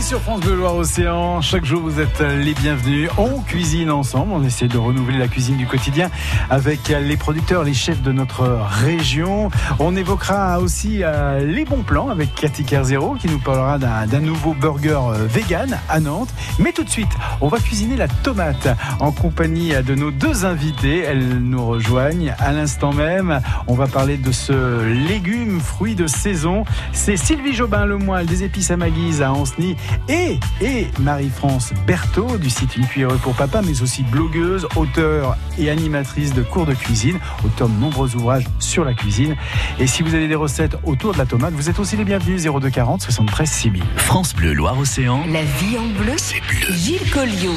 sur France Bleu Loire-Océan, chaque jour vous êtes les bienvenus. On cuisine ensemble, on essaie de renouveler la cuisine du quotidien avec les producteurs, les chefs de notre région. On évoquera aussi les bons plans avec Cathy Kerzero qui nous parlera d'un nouveau burger vegan à Nantes. Mais tout de suite, on va cuisiner la tomate en compagnie de nos deux invités. Elles nous rejoignent à l'instant même. On va parler de ce légume, fruit de saison. C'est Sylvie Jobin-Lemoyle des épices à ma guise à Ancenis et Marie-France Berthaud du site Une cuillère pour papa, mais aussi blogueuse, auteure et animatrice de cours de cuisine, auteur de nombreux ouvrages sur la cuisine. Et si vous avez des recettes autour de la tomate, vous êtes aussi les bienvenus. 02 40 73 6000. France Bleu Loire-Océan. La vie en bleu, c'est bleu. Gilles Colliot.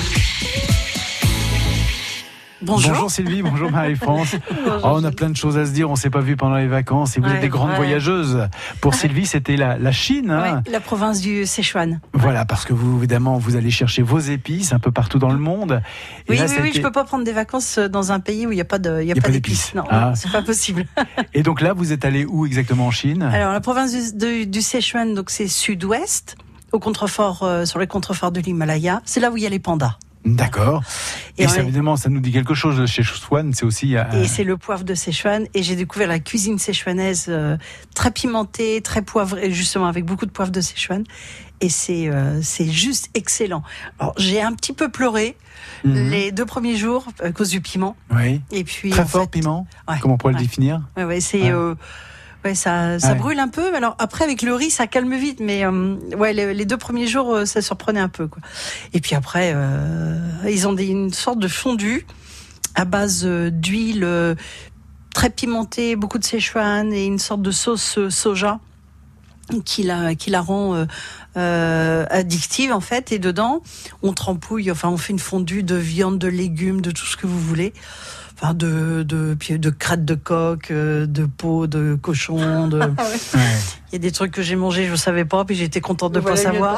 Bonjour Sylvie, bonjour Marie-France. On a plein de choses à se dire, on ne s'est pas vu pendant les vacances et vous êtes des grandes voyageuses. Pour Sylvie, c'était la Chine. Hein. La province du Sichuan. Voilà, parce que vous, évidemment, vous allez chercher vos épices un peu partout dans le monde. Et oui, là, je ne peux pas prendre des vacances dans un pays où il n'y a pas d'épices. Non, c'est pas possible. Et donc là, vous êtes allé où exactement en Chine ? Alors, la province du Sichuan, donc c'est sud-ouest, au contrefort, sur les contreforts de l'Himalaya. C'est là où il y a les pandas. D'accord. Et ça, évidemment, ça nous dit quelque chose. Le Sichuan, c'est aussi... Et c'est le poivre de Sichuan. Et j'ai découvert la cuisine sichuanaise très pimentée, très poivrée, justement avec beaucoup de poivre de Sichuan. Et c'est juste excellent. Alors, j'ai un petit peu pleuré les 2 premiers jours à cause du piment. Oui. Et puis, très fort, piment. Comment on pourrait le définir ? Ouais, c'est... ça brûle un peu. Alors après, avec le riz, ça calme vite. Mais les 2 premiers jours, ça surprenait un peu, quoi. Et puis après, ils ont une sorte de fondue à base d'huile très pimentée, beaucoup de Sichuan et une sorte de sauce soja qui la rend addictive en fait. Et dedans, on trempouille. Enfin, on fait une fondue de viande, de légumes, de tout ce que vous voulez. Enfin, de crête de coq, de peau de cochon. Il y a des trucs que j'ai mangés, je ne savais pas, puis j'étais contente de ne pas savoir.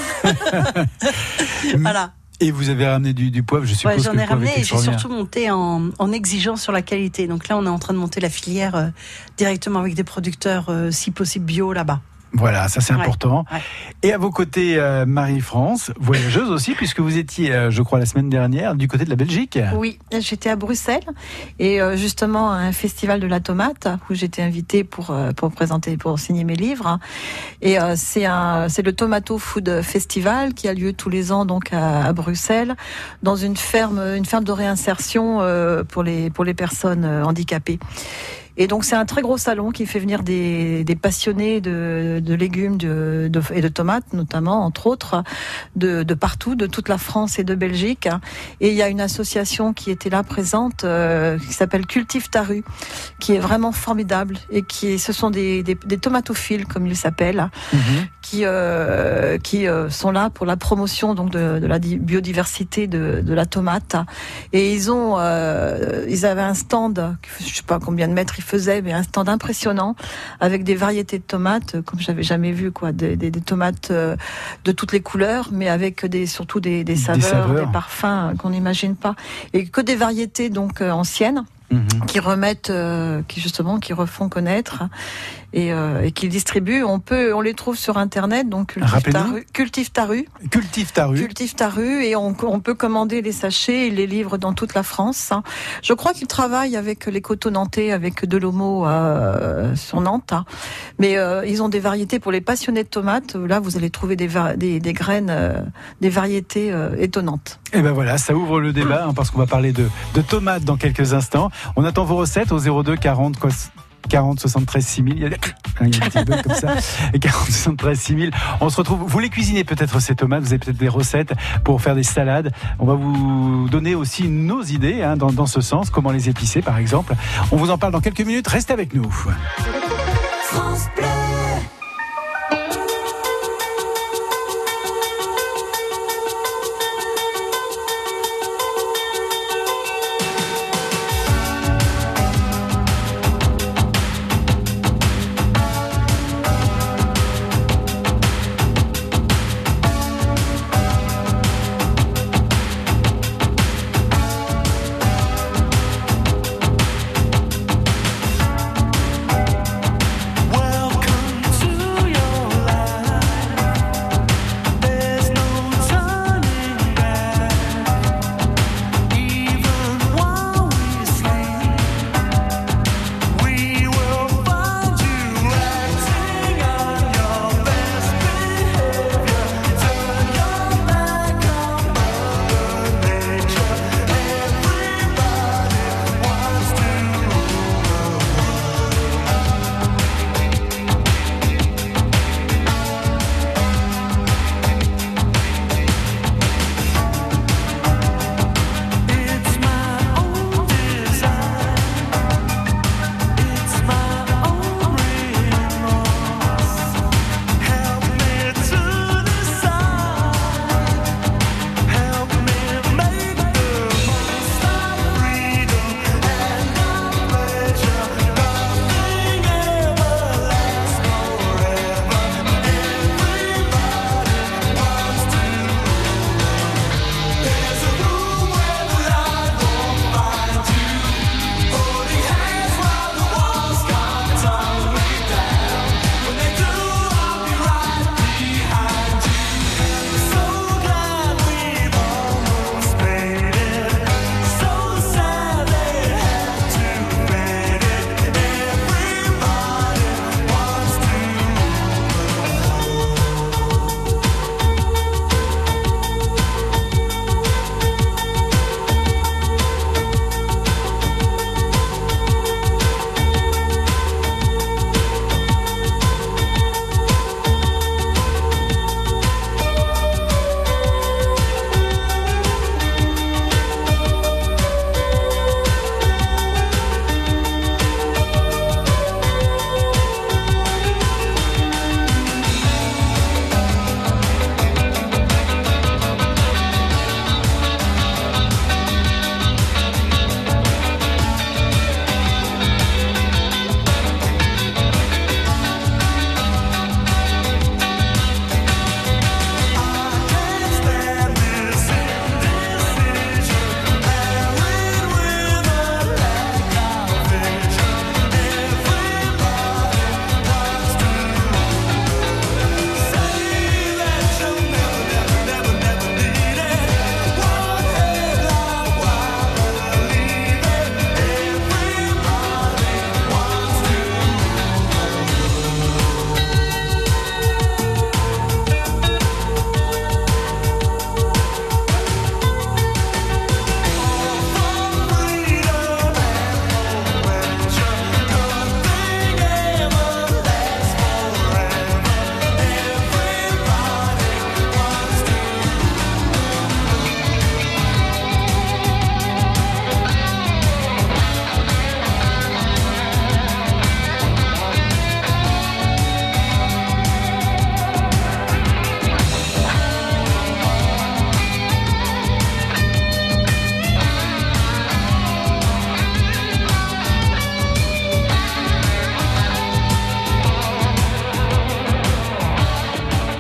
Voilà. Et vous avez ramené du poivre, je suppose. J'en ai ramené et j'ai surtout monté en exigence sur la qualité. Donc là, on est en train de monter la filière directement avec des producteurs, si possible bio, là-bas. Voilà, ça c'est important. Ouais. Et à vos côtés, Marie-France, voyageuse aussi, puisque vous étiez, je crois, la semaine dernière, du côté de la Belgique. Oui, j'étais à Bruxelles et justement à un festival de la tomate où j'étais invitée pour signer mes livres. Et c'est le Tomato Food Festival qui a lieu tous les ans donc à Bruxelles, dans une ferme de réinsertion pour les personnes handicapées. Et donc c'est un très gros salon qui fait venir des passionnés de légumes et de tomates notamment, entre autres, de partout, de toute la France et de Belgique. Et il y a une association qui était là présente qui s'appelle Cultive ta rue, qui est vraiment formidable et ce sont des tomatophiles comme ils s'appellent, qui sont là pour la promotion donc de la biodiversité de la tomate. Et ils avaient un stand, je sais pas combien de mètres il faisait, mais un stand impressionnant avec des variétés de tomates comme j'avais jamais vu, quoi, des tomates de toutes les couleurs, mais avec surtout des saveurs, des parfums qu'on n'imagine pas, et que des variétés donc anciennes. Qui remettent, qui refont connaître et qu'ils distribuent. On les trouve sur internet, donc Cultive ta rue. Et on peut commander les sachets et les livres dans toute la France. Je crois qu'ils travaillent avec les coteaux nantais, avec Delomo sur Nantes. Mais ils ont des variétés pour les passionnés de tomates. Là, vous allez trouver des graines, des variétés étonnantes. Et ben voilà, ça ouvre le débat parce qu'on va parler de tomates dans quelques instants. On attend vos recettes au 02 40 73 6000. Il y a un petit bug comme ça. Et 40 73 6000. On se retrouve. Vous les cuisinez peut-être ces tomates. Vous avez peut-être des recettes pour faire des salades. On va vous donner aussi nos idées dans ce sens. Comment les épicer, par exemple. On vous en parle dans quelques minutes. Restez avec nous. France Bleu.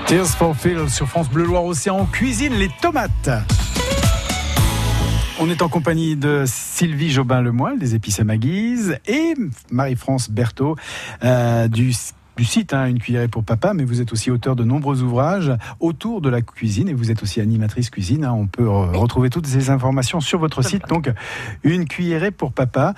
Tears for Fears sur France Bleu Loire-Océan. On cuisine les tomates. On est en compagnie de Sylvie Jobin-Lemoyle des Épices à ma guise et Marie-France Berthaud du site, Une cuillerée pour papa, mais vous êtes aussi auteur de nombreux ouvrages autour de la cuisine et vous êtes aussi animatrice cuisine. On peut retrouver toutes ces informations sur votre site, donc Une cuillerée pour papa.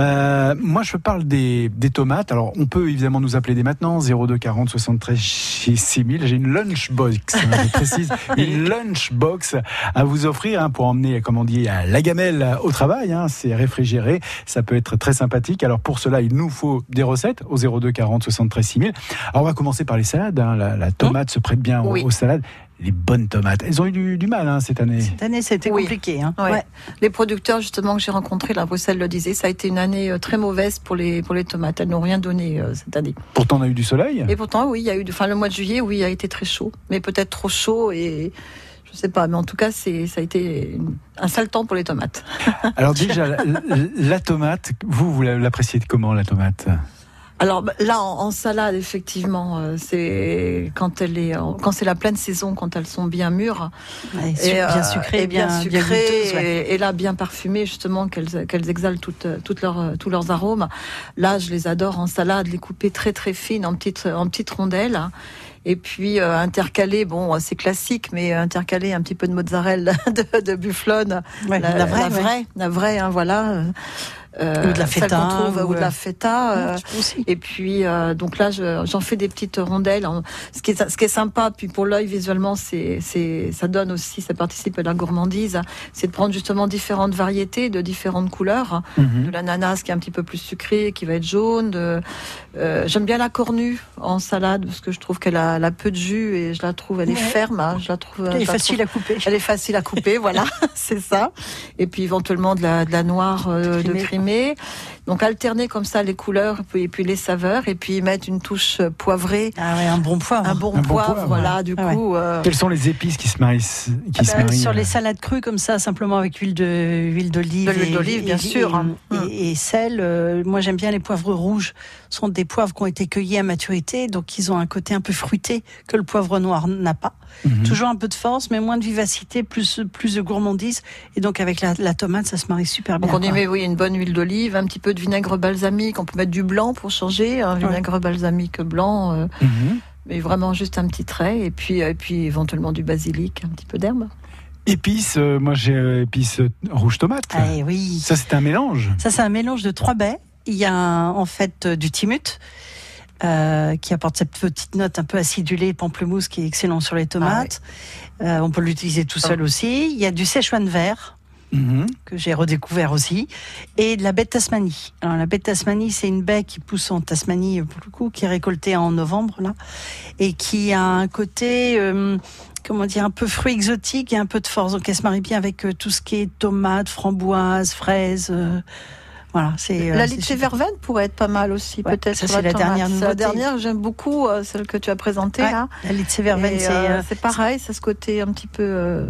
Moi, je parle des tomates. Alors, on peut évidemment nous appeler dès maintenant, 02 40 73 6000. J'ai une lunchbox, je précise, une lunchbox à vous offrir pour emmener, comme on dit, la gamelle au travail. C'est réfrigéré, ça peut être très sympathique. Alors, pour cela, il nous faut des recettes au 02 40 73 6000. Alors on va commencer par les salades. La tomate se prête bien aux salades. Les bonnes tomates. Elles ont eu du mal cette année. Cette année, ça a été compliqué. Ouais. Les producteurs justement que j'ai rencontrés, à Bruxelles le disaient, ça a été une année très mauvaise pour les tomates. Elles n'ont rien donné cette année. Pourtant, on a eu du soleil. Et pourtant, oui, il y a eu. Le mois de juillet, a été très chaud, mais peut-être trop chaud et. Je sais pas, mais en tout cas, ça a été un sale temps pour les tomates. Alors déjà, la tomate, vous l'appréciez comment, la tomate ? Alors là, en salade, effectivement, c'est quand c'est la pleine saison, quand elles sont bien mûres, bien sucrées, bien sucrées, et là bien parfumées, justement, qu'elles exhalent tous leurs arômes. Là, je les adore en salade, les couper très très fines en petites rondelles. Et puis intercaler, c'est classique, mais intercaler un petit peu de mozzarella de bufflone, la vraie, voilà. Ou de la feta, ou de la feta. Et puis donc là, j'en fais des petites rondelles. Ce qui est sympa, puis pour l'œil visuellement, ça donne aussi, ça participe à la gourmandise. C'est de prendre justement différentes variétés de différentes couleurs, de l'ananas qui est un petit peu plus sucré, qui va être jaune. J'aime bien la cornue en salade parce que je trouve qu'elle a peu de jus et je la trouve, elle est ferme. Elle est facile à couper. Elle est facile à couper, voilà, c'est ça. Et puis éventuellement de la noire de crémée. Donc alterner comme ça les couleurs et puis les saveurs et puis mettre une touche poivrée. Un bon poivre. Un bon poivre, voilà. Du coup. Quelles sont les épices qui se marient sur les salades crues comme ça, simplement avec huile d'olive. De l'huile d'olive, bien sûr. Et sel. Moi, j'aime bien les poivres rouges. Ce sont des poivres qui ont été cueillis à maturité, donc ils ont un côté un peu fruité que le poivre noir n'a pas. Toujours un peu de force, mais moins de vivacité, plus de gourmandise. Et donc avec la tomate, ça se marie super bien. Donc on y met une bonne huile d'olive, un petit peu de vinaigre balsamique. On peut mettre du blanc pour changer, un vinaigre balsamique blanc. Mais vraiment juste un petit trait. Et puis éventuellement du basilic, un petit peu d'herbe. Épices, moi j'ai épices rouge tomate. Oui. Ça c'est un mélange. Ça c'est un mélange de 3 baies. Il y a en fait du timut. Qui apporte cette petite note un peu acidulée, pamplemousse, qui est excellent sur les tomates. On peut l'utiliser tout seul aussi. Il y a du Szechuan vert, que j'ai redécouvert aussi, et de la baie de Tasmanie. Alors la baie de Tasmanie, c'est une baie qui pousse en Tasmanie, pour le coup, qui est récoltée en novembre, là, et qui a un côté... un peu fruit exotique et un peu de force. Donc elle se marie bien avec tout ce qui est tomates, framboises, fraises... Voilà, la litse verveine pourrait être pas mal aussi, peut-être. Ça, c'est la dernière nouveauté. La dernière, j'aime beaucoup celle que tu as présentée là. La litse verveine, c'est pareil, ça ce côté un petit peu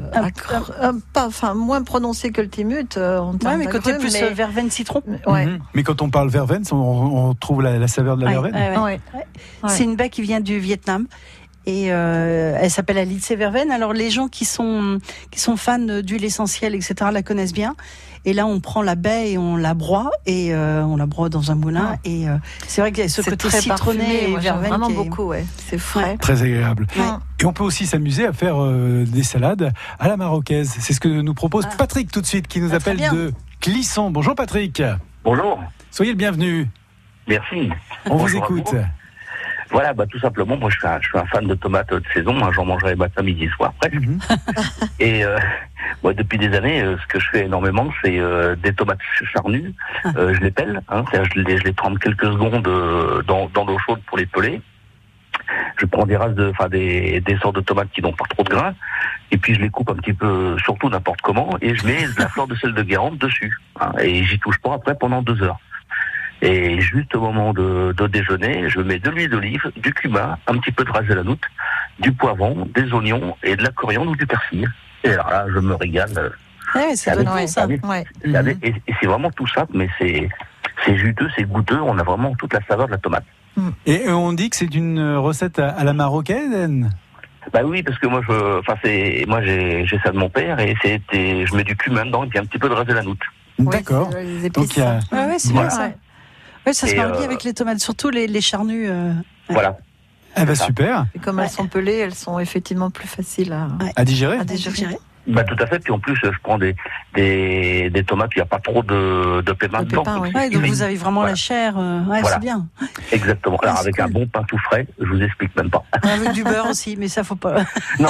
moins prononcé que le timut. Mais côté plus verveine citron. Mais quand on parle verveine, on trouve la saveur de la verveine. C'est une baie qui vient du Vietnam. Et elle s'appelle la litse verveine. Alors les gens qui sont fans d'huile essentielle, etc., la connaissent bien. Et là, on prend la baie et on la broie on la broie dans un moulin. Et c'est vrai que ce côté citronné et verveine, vraiment beaucoup. C'est frais, très agréable. Et on peut aussi s'amuser à faire des salades à la marocaise. C'est ce que nous propose Patrick tout de suite, qui nous appelle de Clisson. Bonjour Patrick. Bonjour. Soyez le bienvenu. Merci. On vous écoute. Voilà, tout simplement, moi je suis un fan de tomates de saison, j'en mangerai matin, midi, soir, presque. Et depuis des années, ce que je fais énormément, c'est des tomates charnues. Je les pèle, je les trempe quelques secondes dans l'eau chaude pour les peler. Je prends des races des sortes de tomates qui n'ont pas trop de grains, et puis je les coupe un petit peu, surtout n'importe comment, et je mets de la fleur de sel de Guérande dessus. Et j'y touche pas après pendant 2 heures. Et juste au moment de déjeuner, je mets de l'huile d'olive, du cumin, un petit peu de ras de la noutre, du poivron, des oignons et de la coriandre ou du persil. Et alors là, je me régale. C'est bon ça. Et c'est vraiment tout simple, mais c'est juteux, c'est goûteux. On a vraiment toute la saveur de la tomate. Et on dit que c'est une recette à la marocaine. Bah oui, parce que moi, j'ai ça de mon père et je mets du cumin dedans et puis un petit peu de reste de la noutre. D'accord. Les épices. Donc il y a... c'est Voilà. bien ça. Ouais, ça se marie bien avec les tomates, surtout les charnues. Voilà. Eh ben super. Et comme elles sont pelées, elles sont effectivement plus faciles À digérer. à digérer. Bah tout à fait. Puis en plus, je prends des tomates. Il n'y a pas trop de pépins dedans. pépins, oui. Ouais, donc vous avez vraiment la chair. Voilà. C'est bien. Exactement. Alors avec un bon pain tout frais, je vous explique même pas. Avec du beurre aussi, mais ça faut pas. Non.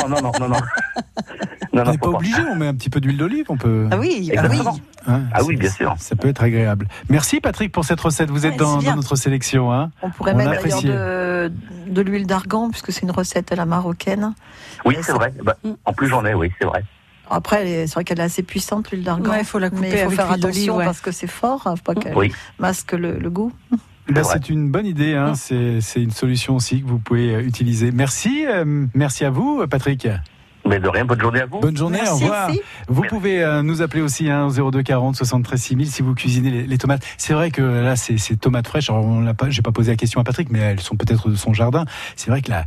On n'est pas obligé, on met un petit peu d'huile d'olive, on peut... Ah oui, Exactement. Hein, Ah oui, bien sûr. Ça peut être agréable. Merci Patrick pour cette recette, vous êtes dans notre sélection. Hein. On pourrait On mettre apprécie. d'ailleurs de l'huile d'argan, puisque c'est une recette à la marocaine. Oui, c'est vrai. Bah, en plus, j'en ai, oui, c'est vrai. Après, c'est vrai qu'elle est assez puissante, l'huile d'argan. Ouais, il faut la couper mais il faut avec faire l'huile d'olive, attention ouais. parce que c'est fort, faut pas qu'elle Oui. masque le goût. C'est une bonne idée, hein. C'est une solution aussi que vous pouvez utiliser. Merci à vous Patrick. Mais de rien, bonne journée à vous. Bonne journée, Merci, au revoir. merci. Vous pouvez nous appeler aussi au 02 40 73 6000 si vous cuisinez les tomates. C'est vrai que là, ces tomates fraîches, alors j'ai pas posé la question à Patrick, mais elles sont peut-être de son jardin. C'est vrai que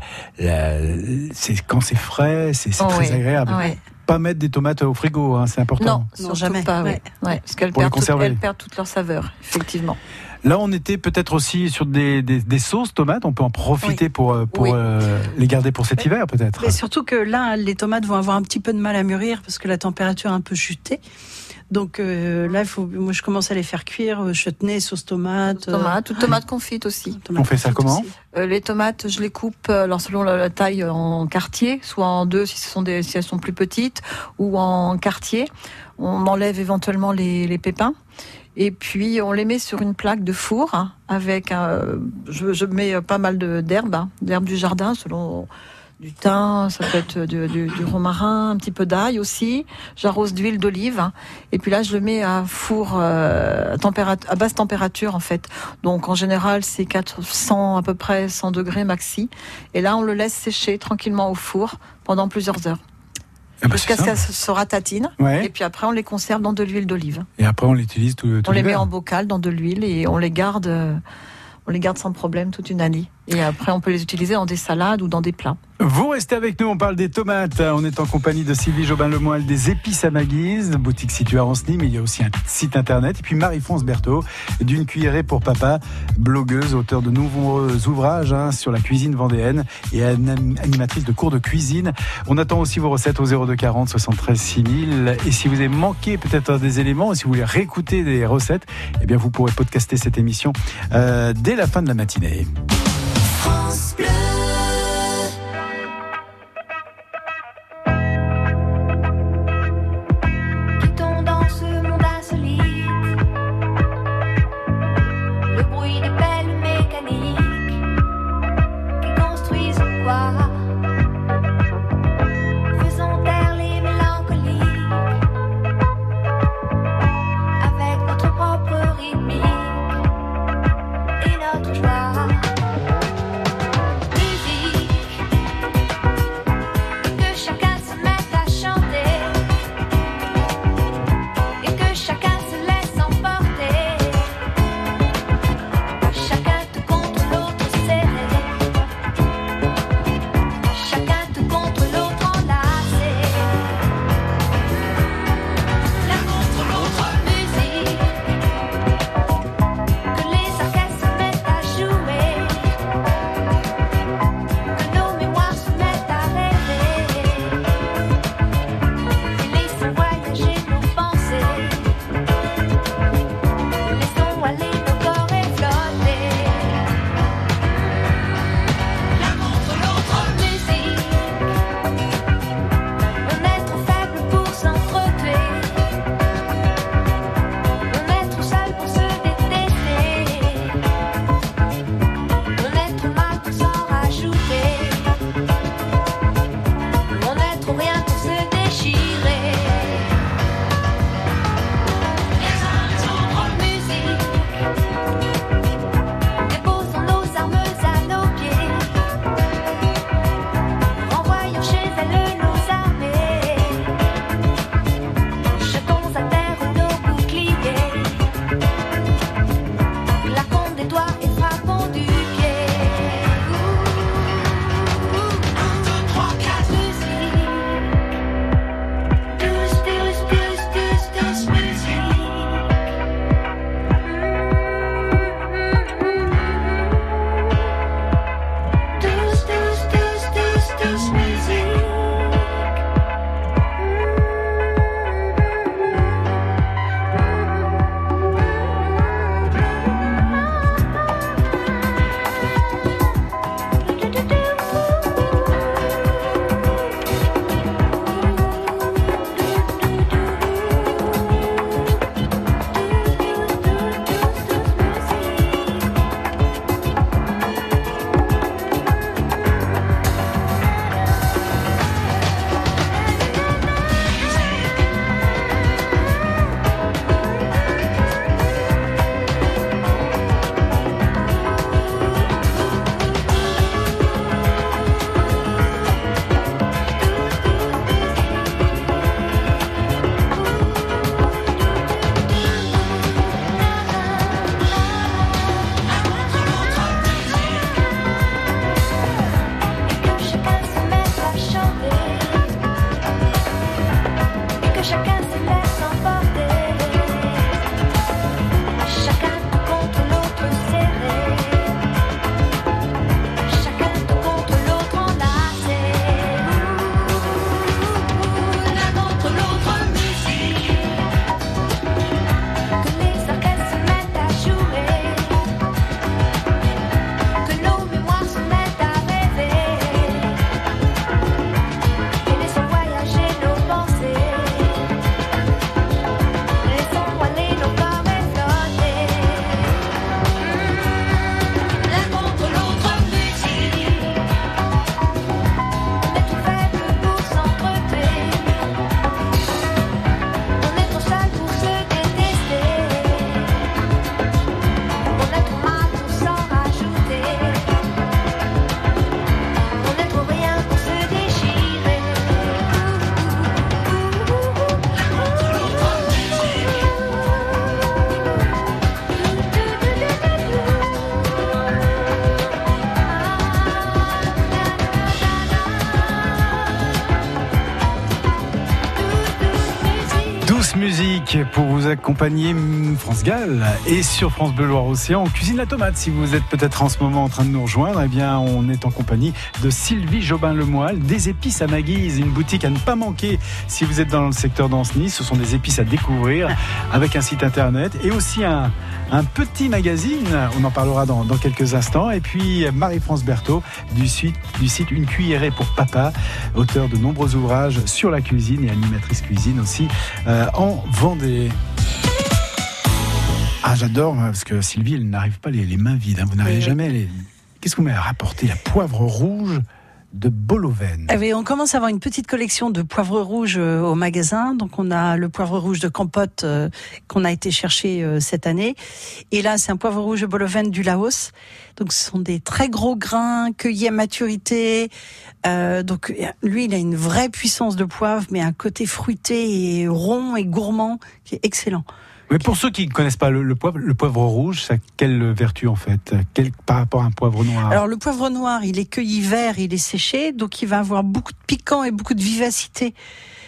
quand c'est frais, c'est très agréable. Ouais. Pas mettre des tomates au frigo, hein, c'est important. Non, Non, surtout jamais. pas. Ouais. Ouais, parce qu'elles Pour les conserver. elles perdent toute leur saveur, effectivement. Là, on était peut-être aussi sur des sauces tomates. On peut en profiter pour les garder pour cet hiver, peut-être. Mais surtout que là, les tomates vont avoir un petit peu de mal à mûrir parce que la température a un peu chuté. Donc là, moi, je commence à les faire cuire, chutney, sauce tomate. Ou tomate confite aussi. On fait ça comment ? Les tomates, je les coupe alors selon la taille en quartier, soit en deux si elles sont plus petites, ou en quartier. On enlève éventuellement les pépins. Et puis on les met sur une plaque de four avec je mets pas mal d'herbes du jardin selon du thym, ça peut être du romarin, un petit peu d'ail aussi. J'arrose d'huile d'olive et puis là je le mets à four à basse température en fait. Donc en général c'est 400 à peu près 100 degrés maxi. Et là on le laisse sécher tranquillement au four pendant plusieurs heures. Jusqu'à ce qu'elle se ratatine. Ouais. Et puis après, on les conserve dans de l'huile d'olive. Et après, on l'utilise tout On les l'hiver. met en bocal dans de l'huile et on les garde sans problème toute une année. Et après, on peut les utiliser dans des salades ou dans des plats. Vous restez avec nous, on parle des tomates. On est en compagnie de Sylvie Jobin-Lemoyle des Épices à Maguise, boutique située à Ancenis, mais il y a aussi un site internet. Et puis Marie-France Berthaud, d'une cuillerée pour papa, blogueuse, auteure de nombreux ouvrages sur la cuisine vendéenne et animatrice de cours de cuisine. On attend aussi vos recettes au 02 40 73 6000. Et si vous avez manqué peut-être des éléments, et si vous voulez réécouter des recettes, eh bien vous pourrez podcaster cette émission dès la fin de la matinée. France Bleu. Quittons dans ce monde insolite le bruit des pelles mécaniques qui construisent quoi. Faisons taire les mélancoliques avec notre propre rythmique et notre joie. musique pour vous accompagner, France Gall, et sur France Bleu Loire-Océan, on cuisine la tomate. Si vous êtes peut-être en ce moment en train de nous rejoindre, eh bien, on est en compagnie de Sylvie Jobin-Lemoyle, des épices à Maguise, une boutique à ne pas manquer si vous êtes dans le secteur d'Ancenis. Ce sont des épices à découvrir avec un site internet et aussi un petit magazine. On en parlera dans quelques instants. Et puis Marie-France Berthaud du site Une cuillerée pour papa, auteur de nombreux ouvrages sur la cuisine et animatrice cuisine aussi en Vendée. Ah, j'adore, parce que Sylvie, elle n'arrive pas les mains vides. Vous n'arrivez jamais. Qu'est-ce que vous m'avez rapporté? La poivre rouge de Bolovène. Oui, on commence à avoir une petite collection de poivre rouge au magasin. Donc on a le poivre rouge de Campote qu'on a été chercher cette année. Et là, c'est un poivre rouge de Bolovène du Laos. Donc ce sont des très gros grains cueillis à maturité. Donc lui, il a une vraie puissance de poivre, mais un côté fruité et rond et gourmand qui est excellent. Mais pour ceux qui ne connaissent pas le poivre rouge, ça a quelle vertu en fait par rapport à un poivre noir? Alors le poivre noir, il est cueilli vert, il est séché, donc il va avoir beaucoup de piquant et beaucoup de vivacité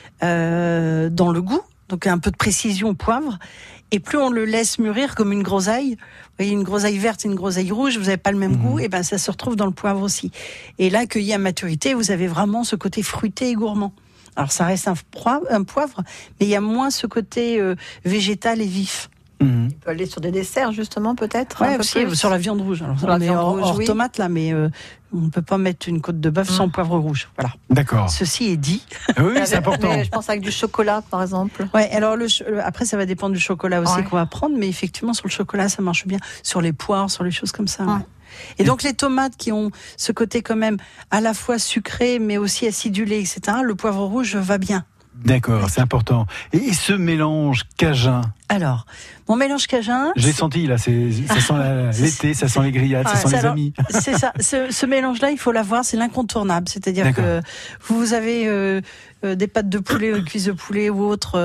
dans le goût, donc un peu de précision au poivre. Et plus on le laisse mûrir comme une groseille, vous voyez une groseille verte et une groseille rouge, vous n'avez pas le même goût, et ben ça se retrouve dans le poivre aussi. Et là, cueilli à maturité, vous avez vraiment ce côté fruité et gourmand. Alors ça reste un poivre, mais il y a moins ce côté végétal et vif. Il peut aller sur des desserts justement peut-être. Ouais, aussi sur la viande rouge. Alors, on est hors tomate là, mais on ne peut pas mettre une côte de bœuf sans poivre rouge. Voilà. D'accord. Ceci est dit. Oui, c'est important. Mais je pense avec du chocolat par exemple. Ouais. Alors après ça va dépendre du chocolat aussi qu'on va prendre, mais effectivement sur le chocolat ça marche bien. Sur les poires, sur les choses comme ça. Ouais. Et donc les tomates qui ont ce côté quand même à la fois sucré mais aussi acidulé, etc., le poivre rouge va bien. D'accord, c'est important. Et ce mélange cajun? Alors, mon mélange cajun... J'ai senti là, ça sent l'été, ça sent les grillades, ça sent les amis. C'est ça, ce mélange-là, il faut l'avoir, c'est l'incontournable. C'est-à-dire que vous avez des pâtes de poulet, cuisses de poulet ou autre,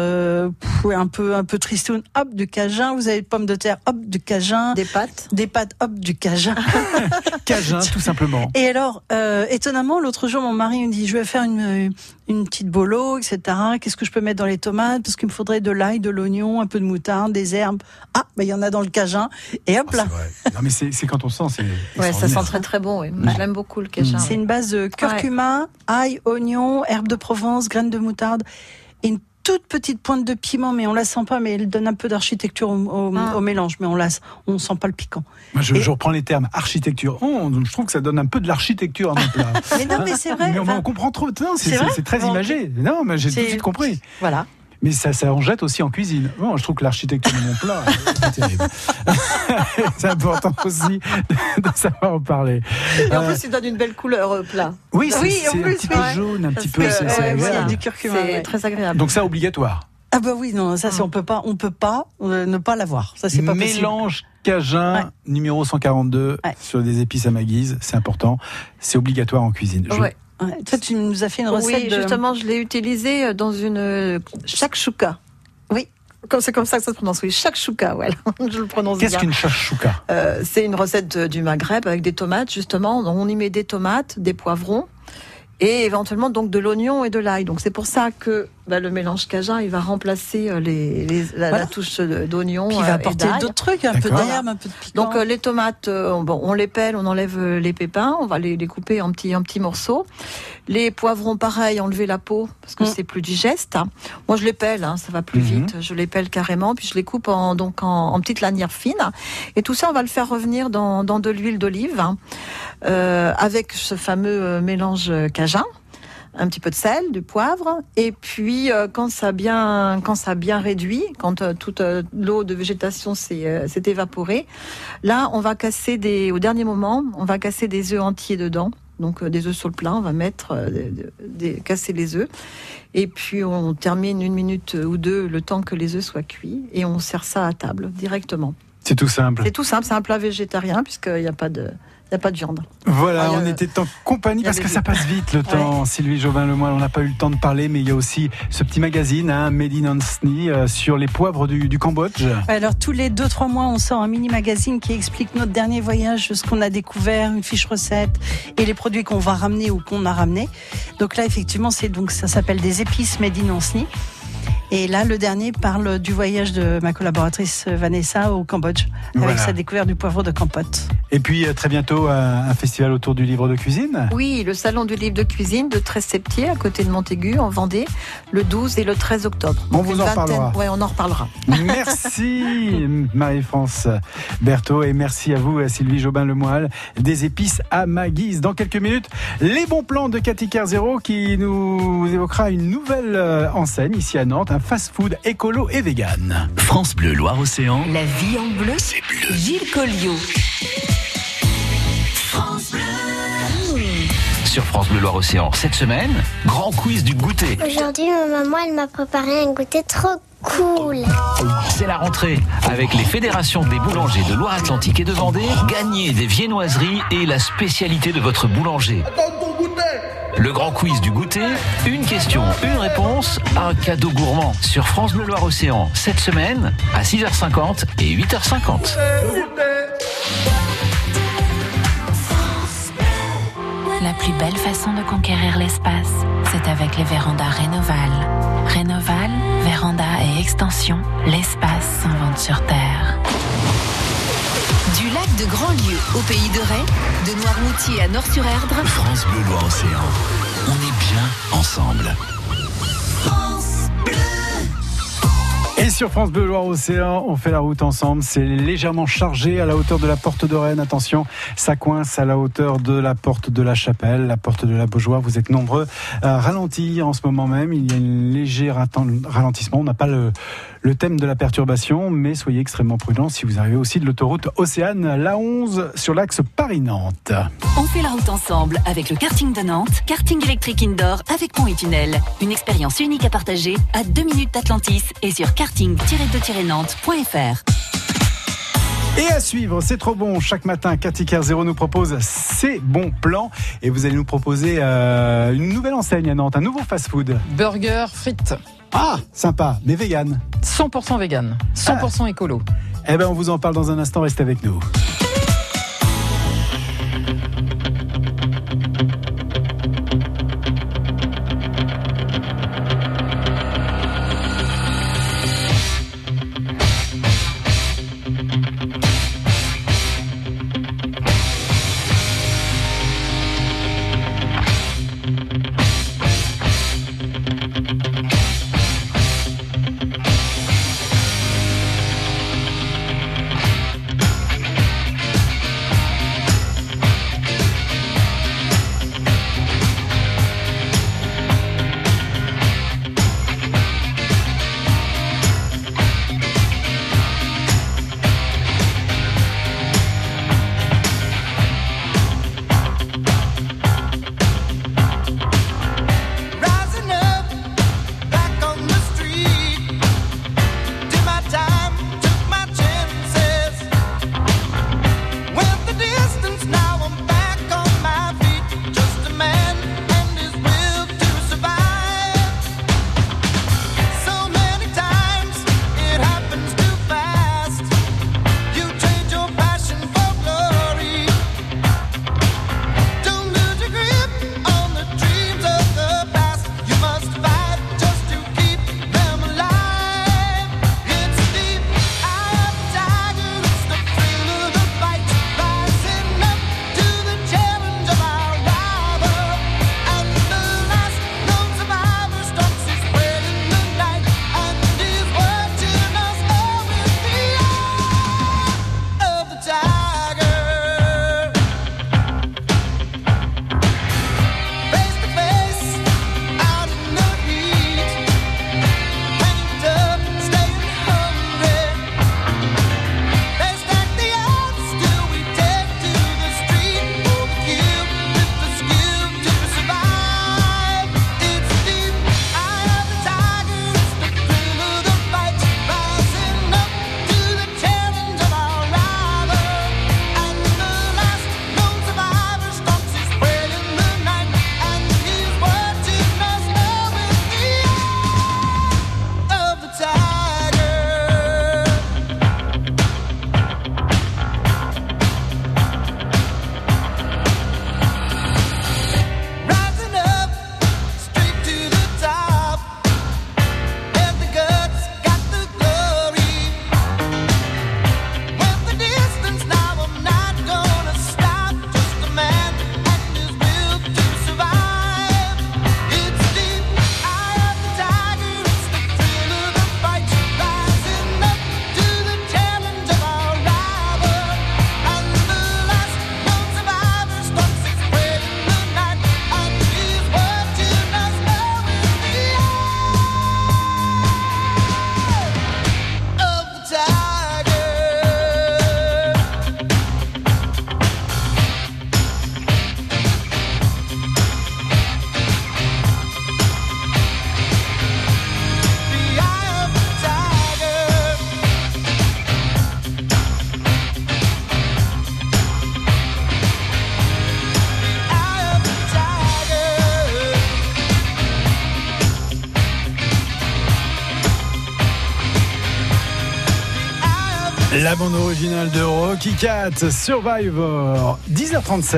un peu tristoun, hop, du cajun. Vous avez des pommes de terre, hop, du cajun. Des pâtes, hop, du cajun. Cajun, tout simplement. Et alors, étonnamment, l'autre jour, mon mari me dit, je vais faire une petite bolo, etc. Qu'est-ce que je peux mettre dans les tomates? Parce qu'il me faudrait de l'ail, de l'oignon, un peu de moutarde, des herbes. Ah, il y en a dans le cajun. Et hop là. Non, mais c'est quand on sent, ouais, ça sent très très bon. Oui. Moi, j'aime beaucoup le cajun. C'est une base de curcuma, ail, oignon, herbes de Provence, graines de moutarde et une toute petite pointe de piment, mais on la sent pas, mais elle donne un peu d'architecture au mélange, mais on sent pas le piquant. Moi, je reprends les termes architecture. Je trouve que ça donne un peu de l'architecture à mon plat. Mais non, mais c'est vrai. Mais on comprend trop. Non, c'est très imagé. Non, mais j'ai tout de suite compris. Voilà. Mais ça en jette aussi en cuisine. Bon, je trouve que l'architecture de mon plat, c'est terrible. C'est important aussi de savoir en parler. Et en plus, il donne une belle couleur au plat. Oui, c'est un petit peu jaune, un petit peu. C'est agréable. Du curcuma. C'est très agréable. Donc ça, obligatoire. Ah bah oui, non, ça on peut pas ne pas l'avoir. Ça c'est pas possible. Mélange cajun numéro 142 sur des épices à Maguise, c'est important. C'est obligatoire en cuisine. Toi, tu nous as fait une recette. Oui, justement, je l'ai utilisée dans une shakshuka. Oui, c'est comme ça que ça se prononce. Oui, shakshuka, voilà. Je le prononce bien. Qu'est-ce qu'une shakshuka? C'est une recette du Maghreb avec des tomates, justement. On y met des tomates, des poivrons et éventuellement donc de l'oignon et de l'ail. Donc c'est pour ça que le mélange cajun, il va remplacer la touche d'oignon. Puis il va apporter d'autres trucs, un peu d'herbe, un peu de piquant. Donc les tomates, on les pèle, on enlève les pépins, on va les couper en petits morceaux. Les poivrons, pareil, enlever la peau parce que c'est plus digeste. Moi, je les pèle, ça va plus vite. Je les pèle carrément, puis je les coupe en petites lanières fines. Et tout ça, on va le faire revenir dans de l'huile d'olive avec ce fameux mélange cajun. Un petit peu de sel, du poivre, et puis quand ça a bien réduit, quand toute l'eau de végétation s'est évaporée, là on va casser au dernier moment, on va casser des œufs entiers dedans. Donc des œufs sur le plat, on va mettre casser les œufs, et puis on termine 1 minute ou 2 le temps que les œufs soient cuits, et on sert ça à table directement. C'est tout simple. C'est tout simple, c'est un plat végétarien puisqu'il n'y a pas de viande. Voilà, on était en compagnie parce que ça passe vite le temps. Sylvie Jobin-Lemoyle, on n'a pas eu le temps de parler, mais il y a aussi ce petit magazine, Made in Ancenis, sur les poivres du Cambodge. Alors tous les 2-3 mois, on sort un mini magazine qui explique notre dernier voyage, ce qu'on a découvert, une fiche recette et les produits qu'on va ramener ou qu'on a ramenés. Donc là, effectivement, ça s'appelle des épices Made in Ancenis. Et là, le dernier parle du voyage de ma collaboratrice Vanessa au Cambodge, avec sa découverte du poivron de Campote. Et puis très bientôt un festival autour du livre de cuisine. Oui, le salon du livre de cuisine de Trèsseptier, à côté de Montaigu, en Vendée, le 12 et le 13 octobre. On vous en reparlera. Oui, on en reparlera. Merci Marie-France Berthaud et merci à vous Sylvie Jobin-Lemoyle des épices à ma guise. Dans quelques minutes, les bons plans de Cathy Kerzero qui nous évoquera une nouvelle enseigne ici à Nantes, un fast-food écolo et vegan. France Bleu Loire-Océan. La vie en bleu, C'est bleu. Gilles Colliot. Sur France Bleu Loire-Océan, cette semaine, grand quiz du goûter. Aujourd'hui, ma maman, elle m'a préparé un goûter trop cool. C'est la rentrée. Avec les fédérations des boulangers de Loire-Atlantique et de Vendée, gagnez des viennoiseries et la spécialité de votre boulanger. Le grand quiz du goûter, une question, une réponse, un cadeau gourmand. Sur France Bleu Loire-Océan, cette semaine, à 6h50 et 8h50. La plus belle façon de conquérir l'espace, c'est avec les vérandas Rénoval. Rénoval, véranda et extension, l'espace s'invente sur Terre. Du lac de Grandlieu au pays de Ré, de Noirmoutier à Nord-sur-Erdre, France Bleu Loire-Océan. On est bien ensemble. Et sur France Bleu Loire-Océan, on fait la route ensemble. C'est légèrement chargé à la hauteur de la porte de Rennes. Attention, ça coince à la hauteur de la porte de la Chapelle, la porte de la Beaujoire. Vous êtes nombreux à ralentir en ce moment même. Il y a un léger ralentissement. On n'a pas le thème de la perturbation, mais soyez extrêmement prudents si vous arrivez aussi de l'autoroute Océane, la 11 sur l'axe Paris-Nantes. on fait la route ensemble avec le karting de Nantes, karting électrique indoor avec pont et tunnel. Une expérience unique à partager à 2 minutes d'Atlantis et sur karting-de-nantes.fr. Et à suivre, c'est trop bon. Chaque matin, Cathy Kerzero nous propose ses bons plans. Et vous allez nous proposer une nouvelle enseigne à Nantes, un nouveau fast-food. Burger, frites. Ah, sympa, mais vegan. 100% vegan, 100% écolo. Eh ben, on vous en parle dans un instant, restez avec nous. La bande originale de Rocky Cat, Survivor, 10h37.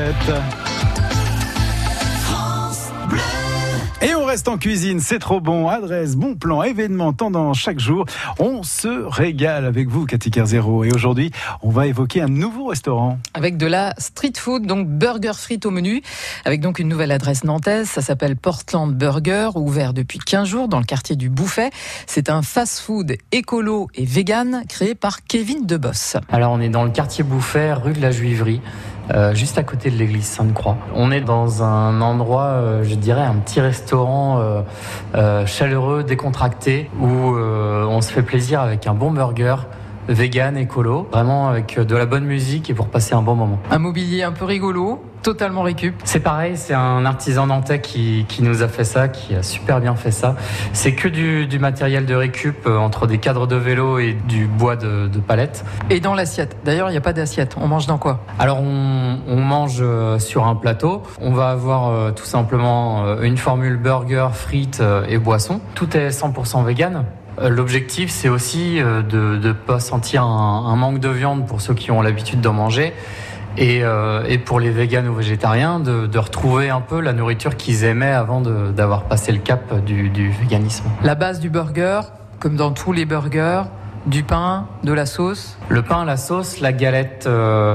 Et on reste en cuisine, c'est trop bon. Adresse, bon plan, événements, tendance chaque jour. On se régale avec vous, Cathy Kerzero. Et aujourd'hui, on va évoquer un nouveau restaurant. Avec de la street food, donc burger frites au menu. Avec donc une nouvelle adresse nantaise. Ça s'appelle Portland Burger, ouvert depuis 15 jours dans le quartier du Bouffet. C'est un fast-food écolo et vegan créé par Kevin Deboss. Alors on est dans le quartier Bouffet, rue de la Juiverie. Juste à côté de l'église Sainte-Croix. On est dans un endroit, je dirais, un petit restaurant chaleureux, décontracté, où on se fait plaisir avec un bon burger, vegan, écolo, vraiment avec de la bonne musique et pour passer un bon moment. Un mobilier un peu rigolo, totalement récup. C'est pareil, c'est un artisan nantais qui nous a fait ça, qui a super bien fait ça. C'est que du matériel de récup entre des cadres de vélo et du bois de palette. Et dans l'assiette, d'ailleurs il n'y a pas d'assiette, on mange dans quoi? Alors on mange sur un plateau, on va avoir tout simplement une formule burger, frites et boissons. Tout est 100% vegan. L'objectif, c'est aussi de ne pas sentir un manque de viande pour ceux qui ont l'habitude d'en manger et pour les véganes ou végétariens de retrouver un peu la nourriture qu'ils aimaient avant d'avoir passé le cap du véganisme. La base du burger, comme dans tous les burgers, du pain, de la sauce. Le pain, la sauce, la galette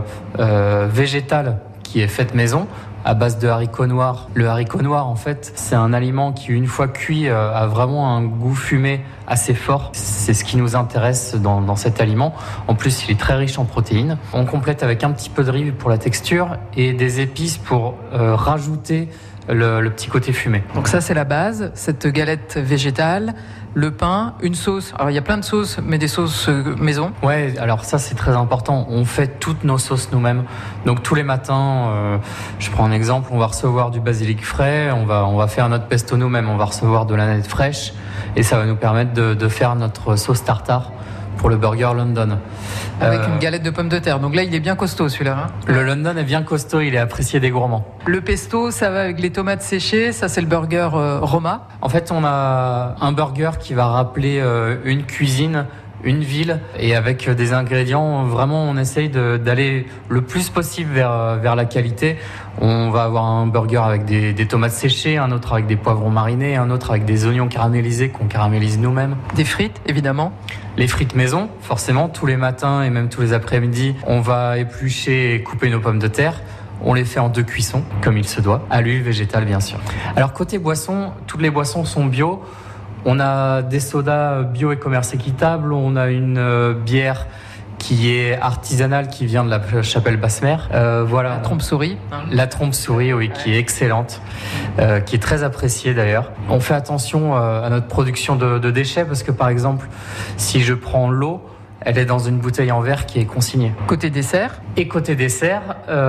végétale qui est faite maison, à base de haricots noirs. Le haricot noir, en fait, c'est un aliment qui, une fois cuit, a vraiment un goût fumé assez fort. C'est ce qui nous intéresse dans cet aliment. En plus, il est très riche en protéines. On complète avec un petit peu de riz pour la texture et des épices pour rajouter le petit côté fumé. Donc ça, c'est la base, cette galette végétale. Le pain, une sauce. Alors il y a plein de sauces, mais des sauces maison. Ouais, alors ça c'est très important. On fait toutes nos sauces nous-mêmes. Donc tous les matins, je prends un exemple, on va recevoir du basilic frais, on va faire notre pesto nous-mêmes, on va recevoir de la nette fraîche et ça va nous permettre de faire notre sauce tartare pour le burger London. Avec une galette de pommes de terre. Donc là, il est bien costaud celui-là. Hein. Le London est bien costaud, il est apprécié des gourmands. Le pesto, ça va avec les tomates séchées. Ça, c'est le burger Roma. En fait, on a un burger qui va rappeler une cuisine, une ville, et avec des ingrédients, vraiment, on essaye d'aller le plus possible vers la qualité. On va avoir un burger avec des tomates séchées, un autre avec des poivrons marinés, un autre avec des oignons caramélisés qu'on caramélise nous-mêmes. Des frites, évidemment. Les frites maison, forcément, tous les matins et même tous les après-midi, on va éplucher et couper nos pommes de terre. On les fait en 2 cuissons, comme il se doit, à l'huile végétale, bien sûr. Alors, côté boissons, toutes les boissons sont bio. On a des sodas bio et commerce équitable. On a une bière qui est artisanale, qui vient de la Chapelle Basse-Mer. Voilà. La trompe-souris. La trompe-souris, oui, qui est excellente, qui est très appréciée d'ailleurs. On fait attention à notre production de déchets parce que, par exemple, si je prends l'eau, elle est dans une bouteille en verre qui est consignée. Côté dessert ? Et côté dessert,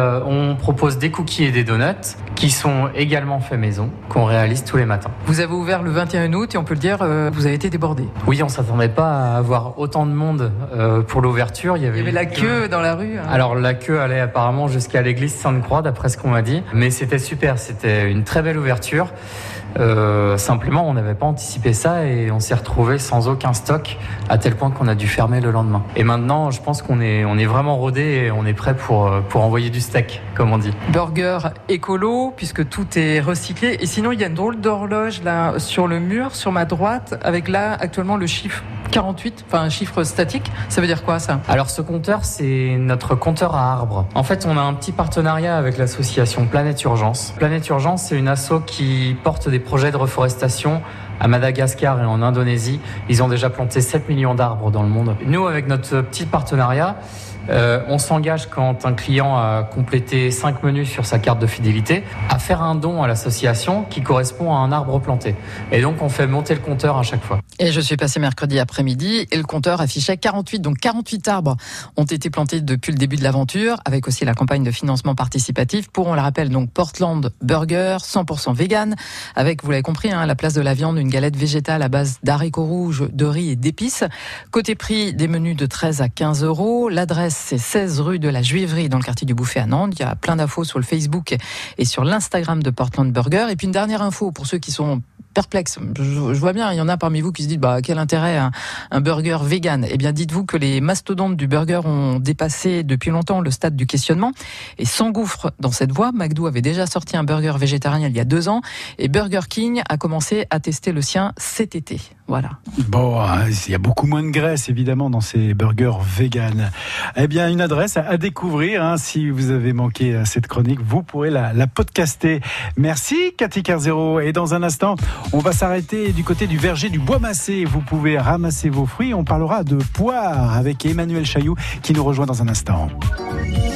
on propose des cookies et des donuts qui sont également faits maison, qu'on réalise tous les matins. Vous avez ouvert le 21 août et on peut le dire, vous avez été débordé. Oui, on ne s'attendait pas à avoir autant de monde pour l'ouverture. Il y avait la queue dans la rue. Hein. Alors la queue allait apparemment jusqu'à l'église Sainte-Croix, d'après ce qu'on m'a dit. Mais c'était super, c'était une très belle ouverture. Simplement, on n'avait pas anticipé ça et on s'est retrouvé sans aucun stock, à tel point qu'on a dû fermer le lendemain. Et maintenant, je pense qu'on est vraiment rodé et on est prêt pour envoyer du steak, comme on dit. Burger écolo, puisque tout est recyclé. Et sinon, il y a une drôle d'horloge là sur le mur, sur ma droite, avec là actuellement le chiffre 48, enfin un chiffre statique. Ça veut dire quoi ça ? Alors ce compteur, c'est notre compteur à arbres. En fait, on a un petit partenariat avec l'association Planète Urgence. Planète Urgence, c'est une asso qui porte des projets de reforestation à Madagascar et en Indonésie. Ils ont déjà planté 7 millions d'arbres dans le monde. Nous, avec notre petit partenariat, on s'engage quand un client a complété 5 menus sur sa carte de fidélité à faire un don à l'association qui correspond à un arbre planté. Et donc on fait monter le compteur à chaque fois. Et je suis passé mercredi après-midi et le compteur affichait 48. Donc 48 arbres ont été plantés depuis le début de l'aventure, avec aussi la campagne de financement participatif pour, on le rappelle, donc Portland Burger, 100% vegan, avec, vous l'avez compris, la place de la viande, une galette végétale à base d'haricots rouges, de riz et d'épices. Côté prix, des menus de 13 à 15 €. L'adresse, c'est 16 rue de la Juiverie dans le quartier du Bouffet à Nantes. Il y a plein d'infos sur le Facebook et sur l'Instagram de Portland Burger. Et puis une dernière info pour ceux qui sont perplexe. Je vois bien, il y en a parmi vous qui se disent quel intérêt un burger vegan. Eh bien, dites-vous que les mastodontes du burger ont dépassé depuis longtemps le stade du questionnement et s'engouffrent dans cette voie. McDo avait déjà sorti un burger végétarien il y a 2 ans et Burger King a commencé à tester le sien cet été. Voilà. Bon, il y a beaucoup moins de graisse évidemment dans ces burgers vegan. Eh bien, une adresse à découvrir. Si vous avez manqué cette chronique, vous pourrez la podcaster. Merci Cathy Carzero. Et dans un instant, on va s'arrêter du côté du verger du Bois Massé. Vous pouvez ramasser vos fruits. On parlera de poires avec Emmanuel Chailloux qui nous rejoint dans un instant.